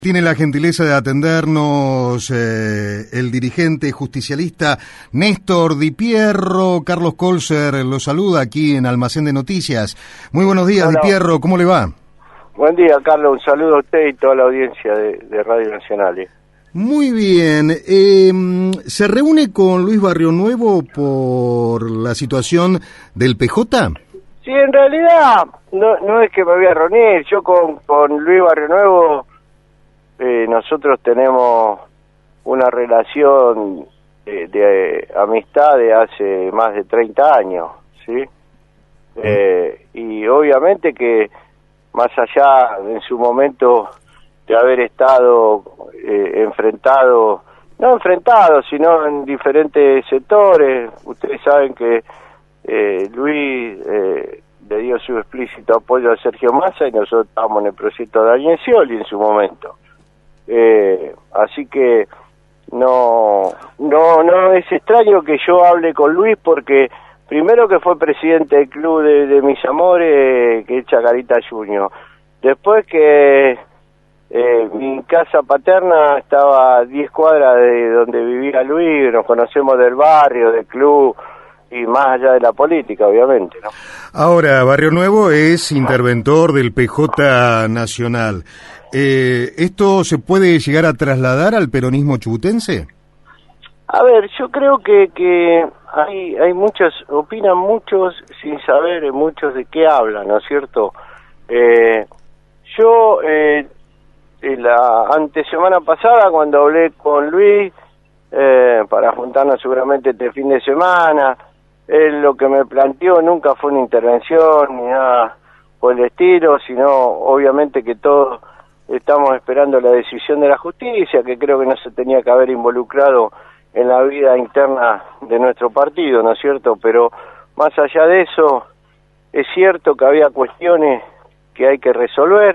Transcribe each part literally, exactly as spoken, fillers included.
Tiene la gentileza de atendernos eh, el dirigente justicialista Néstor Di Pierro. Carlos Colser lo saluda aquí en Almacén de Noticias. Muy buenos días, Hola. Di Pierro, ¿cómo le va? Buen día, Carlos, un saludo a usted y toda la audiencia de, de Radio Nacional. ¿eh? Muy bien, eh, ¿se reúne con Luis Barrionuevo por la situación del P J? Sí, en realidad no, no es que me voy a reunir, yo con, con Luis Barrionuevo... Eh, nosotros tenemos una relación de, de amistad de hace más de treinta años, ¿sí? Eh, y obviamente que más allá en su momento de haber estado eh, enfrentado, no enfrentado, sino en diferentes sectores, ustedes saben que eh, Luis eh, le dio su explícito apoyo a Sergio Massa y nosotros estábamos en el proyecto de Daniel Scioli en su momento. Eh, así que no, no, no es extraño que yo hable con Luis porque primero que fue presidente del club de, de mis amores, que es Chacarita Junior. Después que eh, mi casa paterna estaba a diez cuadras de donde vivía Luis, nos conocemos del barrio, del club y más allá de la política, obviamente, ¿no? Ahora, Barrionuevo es interventor del P J Nacional. Eh, ¿Esto se puede llegar a trasladar al peronismo chubutense? A ver, yo creo que que hay hay muchos, opinan muchos sin saber muchos de qué hablan, ¿no es cierto? Eh, yo, eh, la antesemana pasada, cuando hablé con Luis, eh, para juntarnos seguramente este fin de semana, él lo que me planteó nunca fue una intervención ni nada por el estilo, sino obviamente que todo... Estamos esperando la decisión de la justicia, que creo que no se tenía que haber involucrado en la vida interna de nuestro partido, ¿no es cierto? Pero más allá de eso, es cierto que había cuestiones que hay que resolver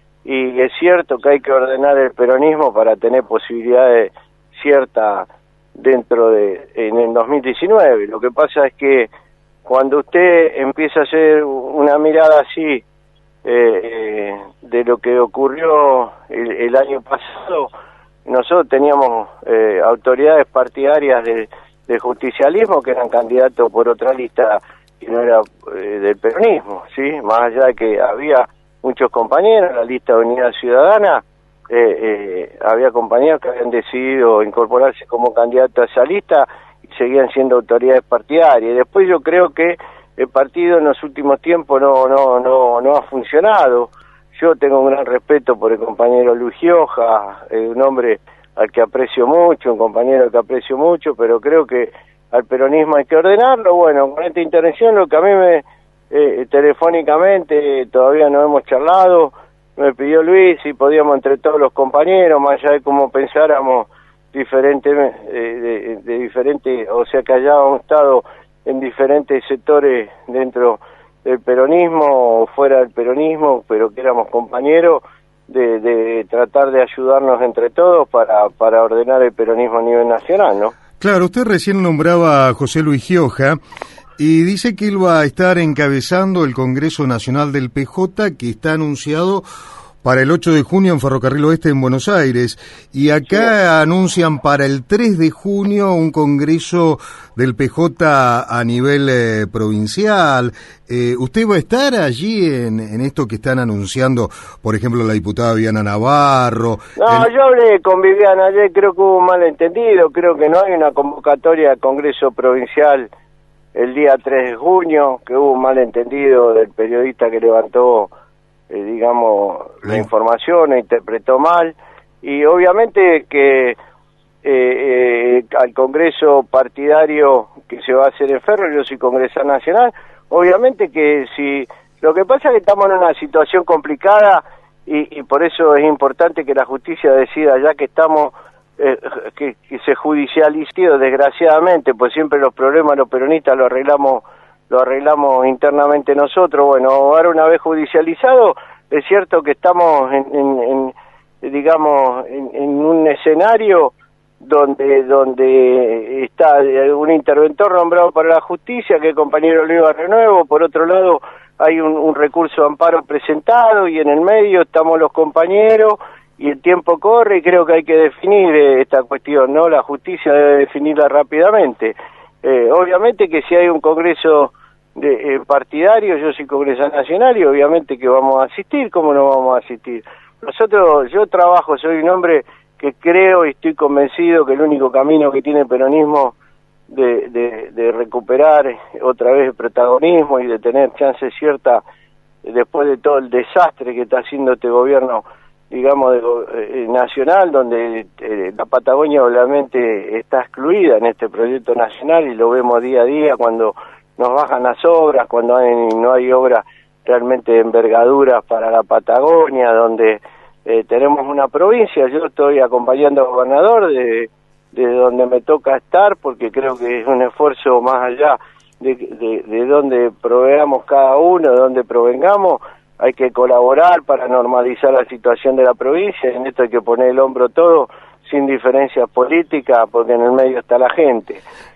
y es cierto que hay que ordenar el peronismo para tener posibilidades ciertas dentro de en el dos mil diecinueve. Lo que pasa es que cuando usted empieza a hacer una mirada así, Eh, eh, de lo que ocurrió el, el año pasado, nosotros teníamos eh, autoridades partidarias de, de justicialismo que eran candidatos por otra lista que no era eh, del peronismo, ¿sí? Más allá de que había muchos compañeros, la lista de Unidad Ciudadana, eh, eh, había compañeros que habían decidido incorporarse como candidatos a esa lista y seguían siendo autoridades partidarias. Y después yo creo que el partido en los últimos tiempos no no no no ha funcionado. Yo tengo un gran respeto por el compañero Luis Gioja, eh, un hombre al que aprecio mucho, un compañero al que aprecio mucho, pero creo que al peronismo hay que ordenarlo. Bueno, con esta intervención lo que a mí me, eh, telefónicamente, todavía no hemos charlado, me pidió Luis si podíamos entre todos los compañeros, más allá de cómo pensáramos diferente, eh, de, de diferente, o sea que hayábamos estado en diferentes sectores dentro del peronismo o fuera del peronismo, pero que éramos compañeros, de, de tratar de ayudarnos entre todos para, para ordenar el peronismo a nivel nacional, ¿no? Claro, usted recién nombraba a José Luis Gioja y dice que él va a estar encabezando el Congreso Nacional del P J que está anunciado para el ocho de junio en Ferrocarril Oeste en Buenos Aires, y acá sí anuncian para el tres de junio un congreso del P J a nivel eh, provincial. Eh, ¿Usted va a estar allí en, en esto que están anunciando, por ejemplo, la diputada Viviana Navarro? No, el... yo hablé con Viviana ayer, creo que hubo un malentendido, creo que no hay una convocatoria de congreso provincial el día tres de junio, que hubo un malentendido del periodista que levantó Eh, digamos, la información, interpretó mal, y obviamente que eh, eh, al Congreso partidario que se va a hacer en Ferro, yo soy congresal nacional, obviamente que si, lo que pasa es que estamos en una situación complicada y, y por eso es importante que la justicia decida, ya que estamos, eh, que, que se judicializó desgraciadamente, pues siempre los problemas los peronistas los arreglamos lo arreglamos internamente nosotros. Bueno, ahora una vez judicializado, es cierto que estamos en, en, en digamos, en, en un escenario donde donde está un interventor nombrado para la justicia, que es el compañero Luis Barrionuevo. Por otro lado, hay un, un recurso de amparo presentado, y en el medio estamos los compañeros, y el tiempo corre y creo que hay que definir eh, esta cuestión, ¿no? La justicia debe definirla rápidamente. Eh, obviamente que si hay un congreso de, eh, partidario, yo soy congresal nacional y obviamente que vamos a asistir, ¿cómo no vamos a asistir? Nosotros, yo trabajo, soy un hombre que creo y estoy convencido que el único camino que tiene el peronismo de, de, de recuperar otra vez el protagonismo y de tener chance cierta después de todo el desastre que está haciendo este gobierno, digamos, de, eh, nacional, donde eh, la Patagonia obviamente está excluida en este proyecto nacional y lo vemos día a día cuando nos bajan las obras, cuando hay, no hay obras realmente de envergadura para la Patagonia, donde eh, tenemos una provincia. Yo estoy acompañando al gobernador de, de donde me toca estar, porque creo que es un esfuerzo más allá de, de, de donde proveamos cada uno, de donde provengamos, hay que colaborar para normalizar la situación de la provincia, en esto hay que poner el hombro todo, sin diferencias políticas, porque en el medio está la gente.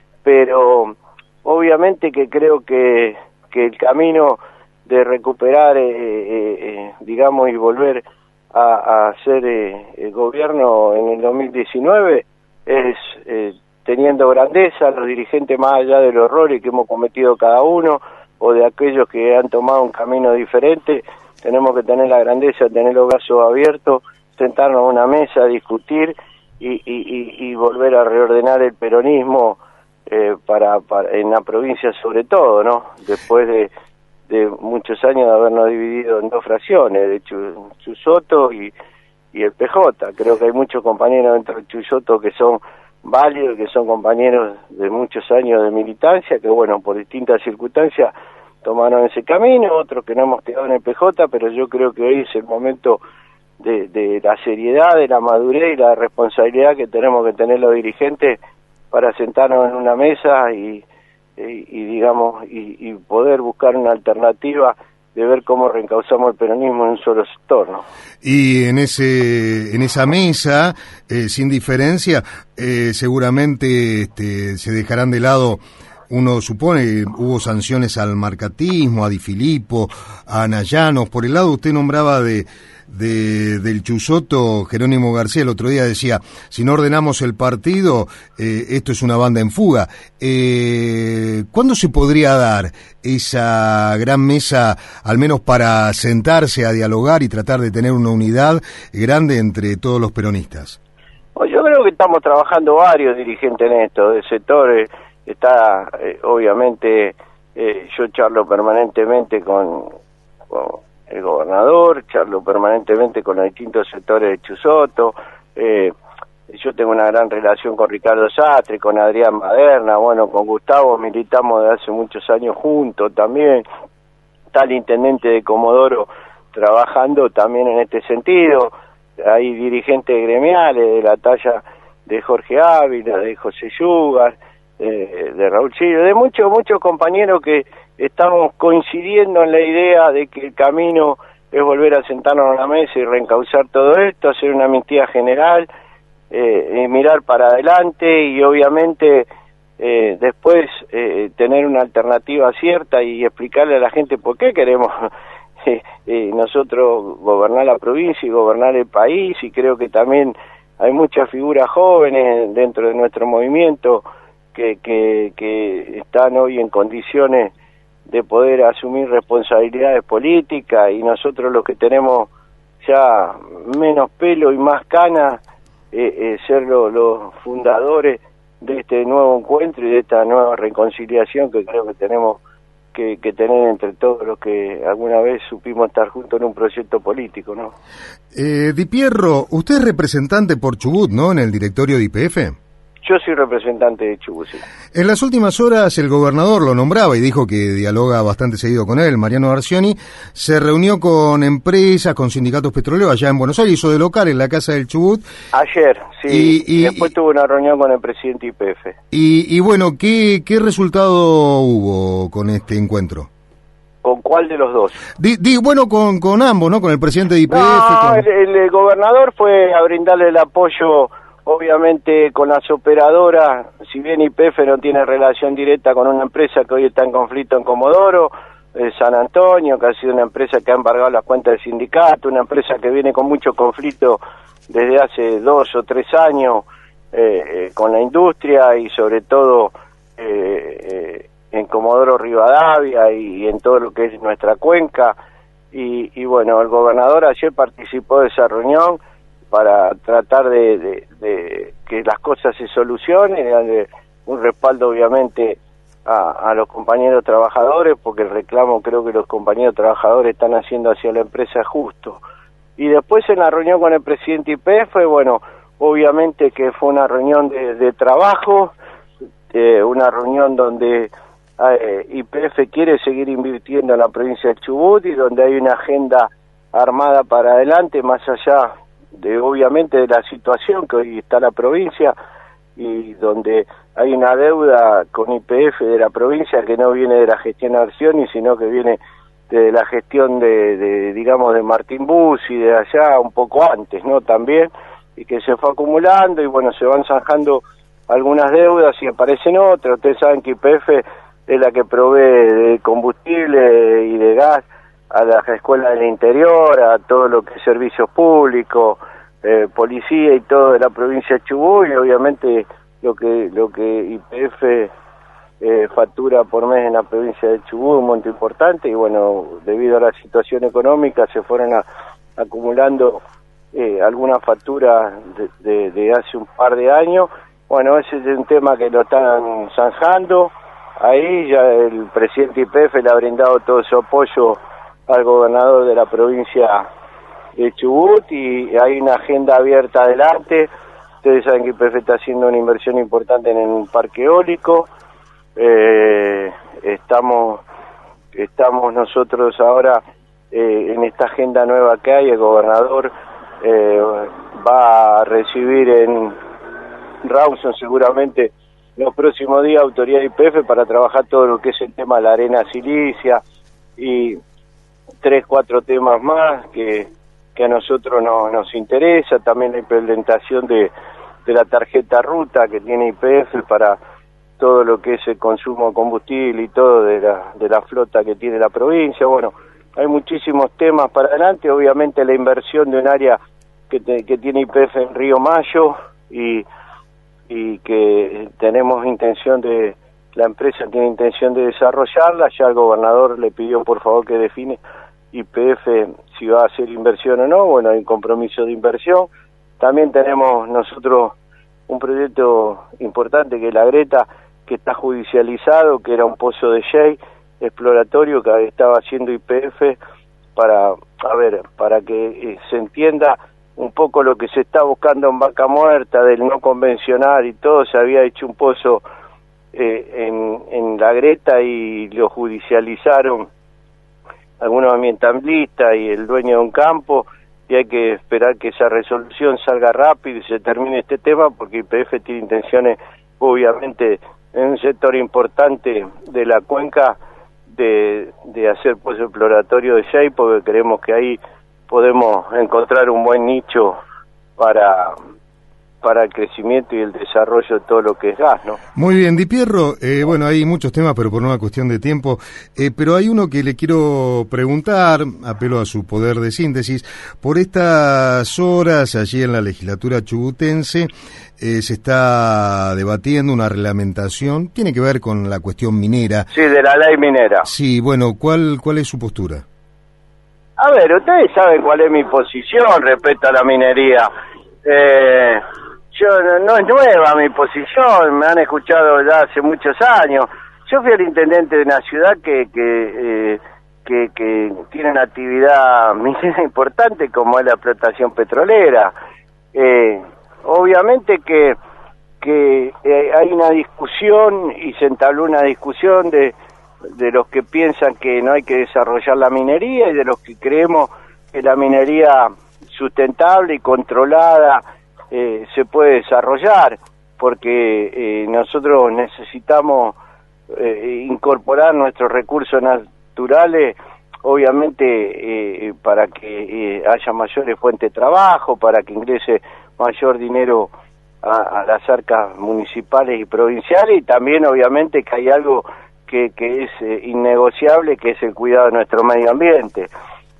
Pero obviamente que creo que, que el camino de recuperar, eh, eh, eh, digamos, y volver a, a ser eh, el gobierno en el dos mil diecinueve es eh, teniendo grandeza, los dirigentes más allá de los errores que hemos cometido cada uno, o de aquellos que han tomado un camino diferente, tenemos que tener la grandeza, tener los brazos abiertos, sentarnos a una mesa, discutir y, y, y, y volver a reordenar el peronismo eh, para, para en la provincia sobre todo, ¿no? Después de, de muchos años de habernos dividido en dos fracciones, de Chusoto y, y el P J. Creo que hay muchos compañeros dentro de Chusoto que son válidos, que son compañeros de muchos años de militancia, que bueno, por distintas circunstancias tomaron ese camino, otros que no hemos quedado en el P J, pero yo creo que hoy es el momento de, de la seriedad, de la madurez y la responsabilidad que tenemos que tener los dirigentes para sentarnos en una mesa y, y, y digamos, y, y poder buscar una alternativa de ver cómo reencauzamos el peronismo en un solo sector, ¿no? Y en ese en esa mesa, eh, sin diferencia, eh, seguramente este, se dejarán de lado, uno supone, hubo sanciones al marcatismo, a Di Filippo, a Nayanos. Por el lado usted nombraba de, de del Chusoto, Jerónimo García el otro día decía, si no ordenamos el partido, eh, esto es una banda en fuga. Eh, ¿Cuándo se podría dar esa gran mesa, al menos para sentarse a dialogar y tratar de tener una unidad grande entre todos los peronistas? Pues yo creo que estamos trabajando varios dirigentes en esto, del sector. Eh, está, eh, obviamente, eh, yo charlo permanentemente con, con el gobernador, charlo permanentemente con los distintos sectores de Chusoto, eh, yo tengo una gran relación con Ricardo Sastre, con Adrián Maderna, bueno, con Gustavo militamos desde hace muchos años juntos también, está el intendente de Comodoro trabajando también en este sentido, hay dirigentes gremiales de la talla de Jorge Ávila, de José Yugar, eh, de Raúl Silva, de muchos, muchos compañeros que estamos coincidiendo en la idea de que el camino es volver a sentarnos a la mesa y reencauzar todo esto, hacer una amnistía general, eh, y mirar para adelante y obviamente eh, después eh, tener una alternativa cierta y explicarle a la gente por qué queremos eh, eh, nosotros gobernar la provincia y gobernar el país, y creo que también hay muchas figuras jóvenes dentro de nuestro movimiento que, que, que están hoy en condiciones de poder asumir responsabilidades políticas, y nosotros los que tenemos ya menos pelo y más canas, eh, eh, ser los lo fundadores de este nuevo encuentro y de esta nueva reconciliación que creo que tenemos que, que tener entre todos los que alguna vez supimos estar juntos en un proyecto político, ¿no? Eh, Di Pierro, usted es representante por Chubut, ¿no?, en el directorio de I P F. Yo soy representante de Chubut, sí. En las últimas horas el gobernador lo nombraba y dijo que dialoga bastante seguido con él, Mariano Arcioni. Se reunió con empresas, con sindicatos petroleros allá en Buenos Aires, hizo de local en la Casa del Chubut. Ayer, sí, y, y después y, tuvo una reunión con el presidente I P F. Y, y bueno, ¿qué, ¿qué resultado hubo con este encuentro? ¿Con cuál de los dos? Di, di, bueno, con, con ambos, ¿no? Con el presidente de I P F. No, con... el, el, el gobernador fue a brindarle el apoyo, obviamente, con las operadoras. Si bien I P F no tiene relación directa con una empresa que hoy está en conflicto en Comodoro, eh, San Antonio, que ha sido una empresa que ha embargado las cuentas del sindicato, una empresa que viene con mucho conflicto desde hace dos o tres años eh, eh, con la industria y sobre todo eh, eh, en Comodoro Rivadavia y, y en todo lo que es nuestra cuenca. Y, y bueno, el gobernador ayer participó de esa reunión para tratar de, de, de que las cosas se solucionen, darle un respaldo obviamente a, a los compañeros trabajadores, porque el reclamo creo que los compañeros trabajadores están haciendo hacia la empresa justo. Y después en la reunión con el presidente Y P F, bueno, obviamente que fue una reunión de, de trabajo, eh, una reunión donde eh, Y P F quiere seguir invirtiendo en la provincia de Chubut y donde hay una agenda armada para adelante, más allá de obviamente de la situación que hoy está la provincia y donde hay una deuda con Y P F de la provincia que no viene de la gestión de Arcioni, sino que viene de la gestión de, de digamos de Martín Bus y de allá un poco antes, ¿no? También, y que se fue acumulando y bueno, se van zanjando algunas deudas y aparecen otras. Ustedes saben que Y P F es la que provee de combustible y de gas a las escuelas del interior, a todo lo que es servicios públicos, eh, policía y todo de la provincia de Chubut, y obviamente lo que lo que Y P F eh, factura por mes en la provincia de Chubut, un monto importante, y bueno, debido a la situación económica se fueron a, acumulando eh, algunas facturas de, de, de hace un par de años. Bueno, ese es un tema que lo están zanjando. Ahí ya el presidente Y P F le ha brindado todo su apoyo al gobernador de la provincia de Chubut y hay una agenda abierta adelante. Ustedes saben que Y P F está haciendo una inversión importante en un parque eólico. Eh, estamos estamos nosotros ahora eh, en esta agenda nueva que hay. El gobernador eh, va a recibir en Rawson seguramente los próximos días autoridad de Y P F para trabajar todo lo que es el tema de la arena silicia y tres, cuatro temas más que, que a nosotros no, nos interesa. También la implementación de, de la tarjeta ruta que tiene Y P F para todo lo que es el consumo de combustible y todo de la, de la flota que tiene la provincia. Bueno, hay muchísimos temas para adelante. Obviamente la inversión de un área que, te, que tiene Y P F en Río Mayo y, y que tenemos intención de, la empresa tiene intención de desarrollarla. Ya el gobernador le pidió por favor que define Y P F si va a hacer inversión o no. Bueno, hay un compromiso de inversión. También tenemos nosotros un proyecto importante que es la Greta, que está judicializado, que era un pozo de shale exploratorio que estaba haciendo Y P F para, a ver, para que eh, se entienda un poco lo que se está buscando en Vaca Muerta, del no convencional y todo. Se había hecho un pozo eh, en, en la Greta y lo judicializaron algunos ambientalistas y el dueño de un campo, y hay que esperar que esa resolución salga rápido y se termine este tema, porque Y P F tiene intenciones, obviamente, en un sector importante de la cuenca, de, de hacer pozo exploratorio de shale, porque creemos que ahí podemos encontrar un buen nicho para para el crecimiento y el desarrollo de todo lo que es gas, ¿no? Muy bien, Di Pierro, eh, bueno, hay muchos temas, pero por una cuestión de tiempo, eh, pero hay uno que le quiero preguntar, apelo a su poder de síntesis. Por estas horas, allí en la legislatura chubutense, eh, se está debatiendo una reglamentación, tiene que ver con la cuestión minera. Sí, de la ley minera. Sí, bueno, ¿cuál, cuál es su postura? A ver, ustedes saben cuál es mi posición respecto a la minería. Eh... Yo no, no es nueva mi posición, me han escuchado ya hace muchos años. Yo fui el intendente de una ciudad que que, eh, que que tiene una actividad minera importante como es la explotación petrolera. Eh, obviamente que que eh, hay una discusión y se entabló una discusión de de los que piensan que no hay que desarrollar la minería y de los que creemos que la minería sustentable y controlada Eh, se puede desarrollar, porque eh, nosotros necesitamos eh, incorporar nuestros recursos naturales, obviamente eh, para que eh, haya mayores fuentes de trabajo, para que ingrese mayor dinero a, a las arcas municipales y provinciales, y también obviamente que hay algo que, que es eh, innegociable, que es el cuidado de nuestro medio ambiente.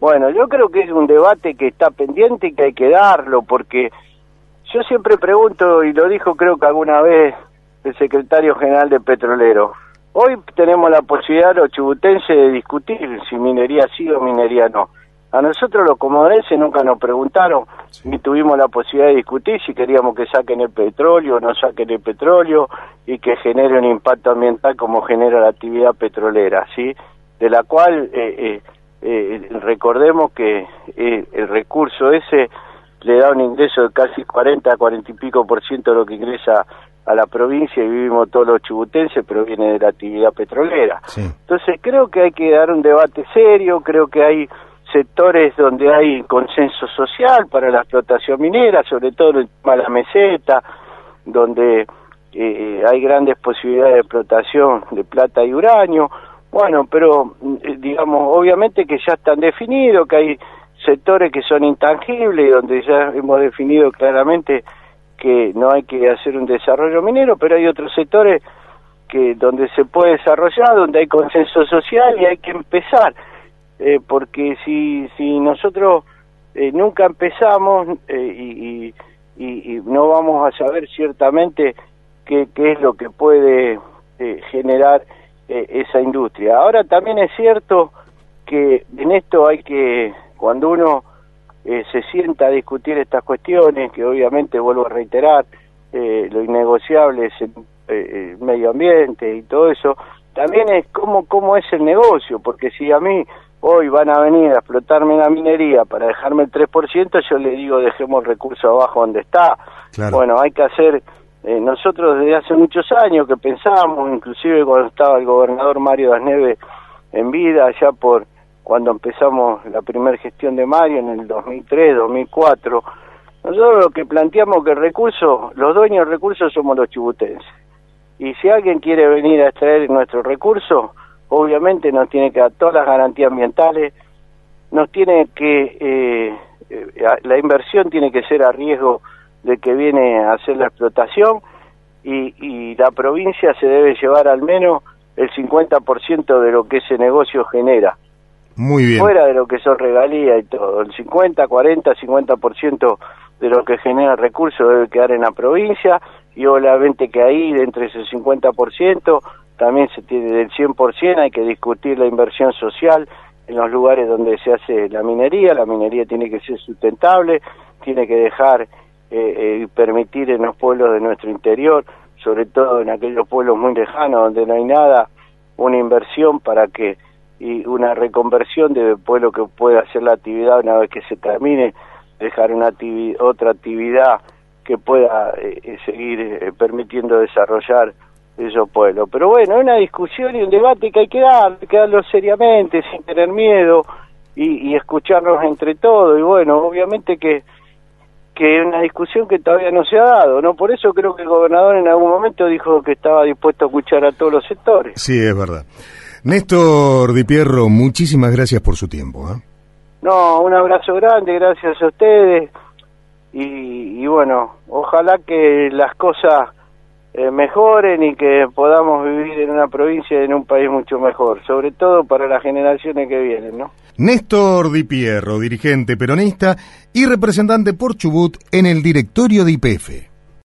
Bueno, yo creo que es un debate que está pendiente y que hay que darlo, porque yo siempre pregunto, y lo dijo creo que alguna vez el secretario general de Petrolero, hoy tenemos la posibilidad los chubutenses de discutir si minería sí o minería no. A nosotros los comodorenses nunca nos preguntaron, sí. ni tuvimos la posibilidad de discutir si queríamos que saquen el petróleo o no saquen el petróleo y que genere un impacto ambiental como genera la actividad petrolera, ¿sí? De la cual eh, eh, eh, recordemos que eh, el recurso ese le da un ingreso de casi cuarenta, cuarenta y pico por ciento de lo que ingresa a la provincia y vivimos todos los chubutenses, pero viene de la actividad petrolera. Sí. Entonces creo que hay que dar un debate serio, creo que hay sectores donde hay consenso social para la explotación minera, sobre todo en el tema de la meseta, donde eh, hay grandes posibilidades de explotación de plata y uranio. Bueno, pero eh, digamos, obviamente que ya están definidos, que hay sectores que son intangibles, donde ya hemos definido claramente que no hay que hacer un desarrollo minero, pero hay otros sectores que donde se puede desarrollar, donde hay consenso social y hay que empezar. Eh, porque si si nosotros eh, nunca empezamos eh, y, y, y no vamos a saber ciertamente qué, qué es lo que puede eh, generar eh, esa industria. Ahora también es cierto que en esto hay que, cuando uno eh, se sienta a discutir estas cuestiones, que obviamente vuelvo a reiterar, eh, lo innegociable es el, eh, el medio ambiente y todo eso, también es cómo, cómo es el negocio, porque si a mí hoy van a venir a explotarme la minería para dejarme el tres por ciento, yo le digo dejemos el recurso abajo donde está. Claro. Bueno, hay que hacer, eh, nosotros desde hace muchos años que pensamos, inclusive cuando estaba el gobernador Mario Das Neves en vida, allá por cuando empezamos la primera gestión de Mario en el dos mil tres, dos mil cuatro, nosotros lo que planteamos que el recurso, los dueños del recurso somos los chubutenses. Y si alguien quiere venir a extraer nuestro recurso, obviamente nos tiene que dar todas las garantías ambientales, nos tiene que, eh, eh, la inversión tiene que ser a riesgo de que viene a hacer la explotación y, y la provincia se debe llevar al menos el cincuenta por ciento de lo que ese negocio genera. Muy bien. Fuera de lo que son regalías y todo, el cincuenta, cuarenta, cincuenta por ciento de lo que genera recursos debe quedar en la provincia y obviamente que ahí, de entre ese cincuenta por ciento, también se tiene del cien por ciento, hay que discutir la inversión social en los lugares donde se hace la minería. La minería tiene que ser sustentable, tiene que dejar y eh, eh, permitir en los pueblos de nuestro interior, sobre todo en aquellos pueblos muy lejanos donde no hay nada, una inversión para que y una reconversión de pueblo que pueda hacer la actividad una vez que se termine, dejar una activi- otra actividad que pueda eh, seguir eh, permitiendo desarrollar esos pueblos. Pero bueno, es una discusión y un debate que hay que dar, hay que darlo seriamente, sin tener miedo y, y escucharnos entre todos. Y bueno, obviamente que que es una discusión que todavía no se ha dado, ¿no? Por eso creo que el gobernador en algún momento dijo que estaba dispuesto a escuchar a todos los sectores. Sí, es verdad. Néstor Di Pierro, muchísimas gracias por su tiempo, ¿eh? No, un abrazo grande, gracias a ustedes y, y bueno, ojalá que las cosas eh, mejoren y que podamos vivir en una provincia y en un país mucho mejor, sobre todo para las generaciones que vienen, ¿no? Néstor Di Pierro, dirigente peronista y representante por Chubut en el directorio de Y P F.